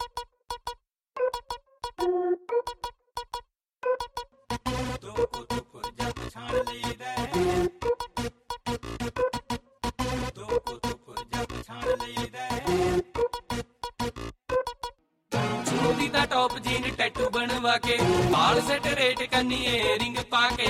top jean tattoo बनवा के बाल सेट रेट कन्नी रिंग पाके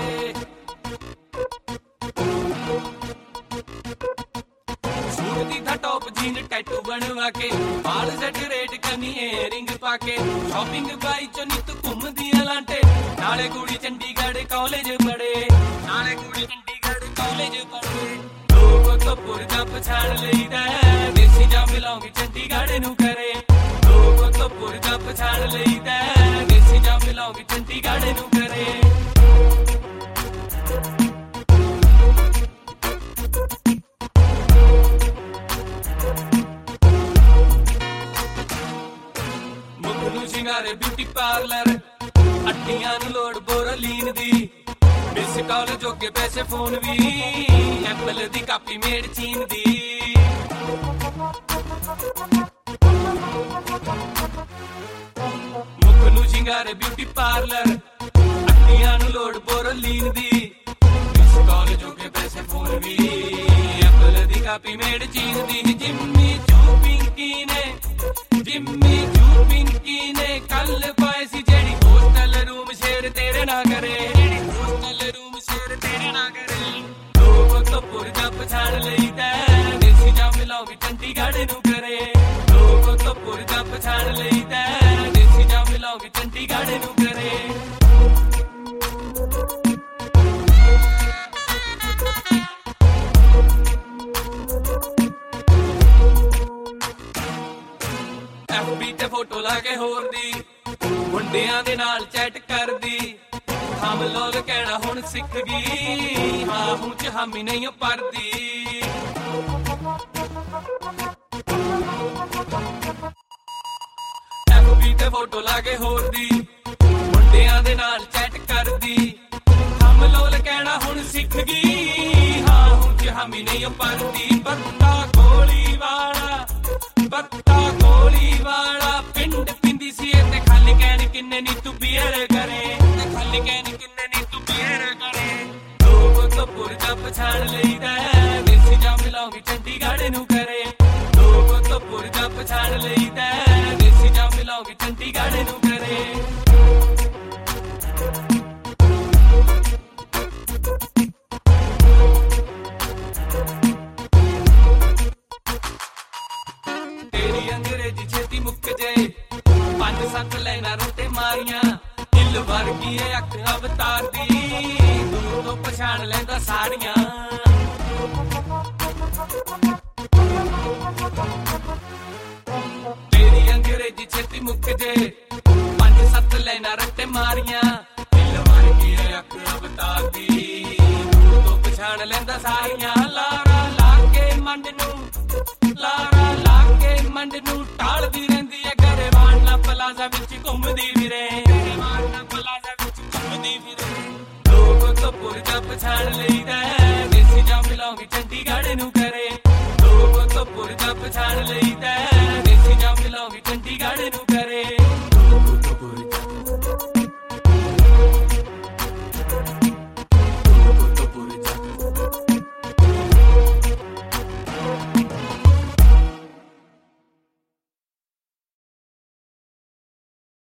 सूट दी था टॉप जीन टैटू बनवा के बाल सेट रेट कन्नी रिंग पाके शॉपिंग बाई चो नित घूमदी लांटे नाले कुड़ी चंडीगढ़ कॉलेज पढ़े नाले कुड़ी चंडीगढ़ कॉलेज पढ़े लोग तो पुरजा पछाड़ लईदा देसी जा मिलाऊंगी चंडीगढ़ नू करे तो पुरजा पछाड़ लईदा देसी जा मिलाऊंगी चंडीगढ़ नू करे मुख नू शिंगारे ब्यूटी पार्लर हट्टियां नू लोड़ बोरोलीन दी मिस कॉल जोगे पैसे फोन भी एप्पल दी कापी मेड चीन दी मुख नू शिंगारे ब्यूटी पार्लर हट्टियां नू लोड़ बोरोलीन दी मिस कॉल जोगे पैसे फोन भी एप्पल दी कापी मेड चीन दी जिम्मी चू पिंकी ने कल पाए सी जेड़ी होस्टल रूम शेर तेरे ना करे होस्टल रूम शेर तेरे ना करे लोग तो पुरजा पछाड़ लईदा देसी जा मिलाऊंगी चंडीगढ़ नू करे लोग तो पुरजा पछाड़ लईदा देसी जा मिलाऊंगी चंडीगढ़ नू करे FB ते फोटो लाके होर दी मुंडियां दे नाल चैट कर दी हम लोग कहना हुण सिख गई हाँ हूं च हामी नहीं परदी FB ते फोटो लाके होर दी मुंडियां दे नाल चैट कर दी हम लोग कहना हुण सिख गई हाँ हूं च हामी नहीं परदी बत्ता गोली वाला पिंड पिंदी सी ते खाली कहन किन्ने नी तू बियर करे ते खाली कहन किन्ने नी तू बियर करे लोग तो पुरजा पछाड़ लईदा देसी जा मिलाऊंगी चंडीगढ़ नू करे लोग तो पुरजा पछाड़ लईदा देसी जा मिलाऊंगी चंडीगढ़ नू करे अंग्रेजी छेती मुक जे 5-7 लाइना रोटे मारियां दिल वर्गी अख अवतार दी दूर तो पछाण लैंदा साड़ियां तेरी अंग्रेजी छेती मुक जे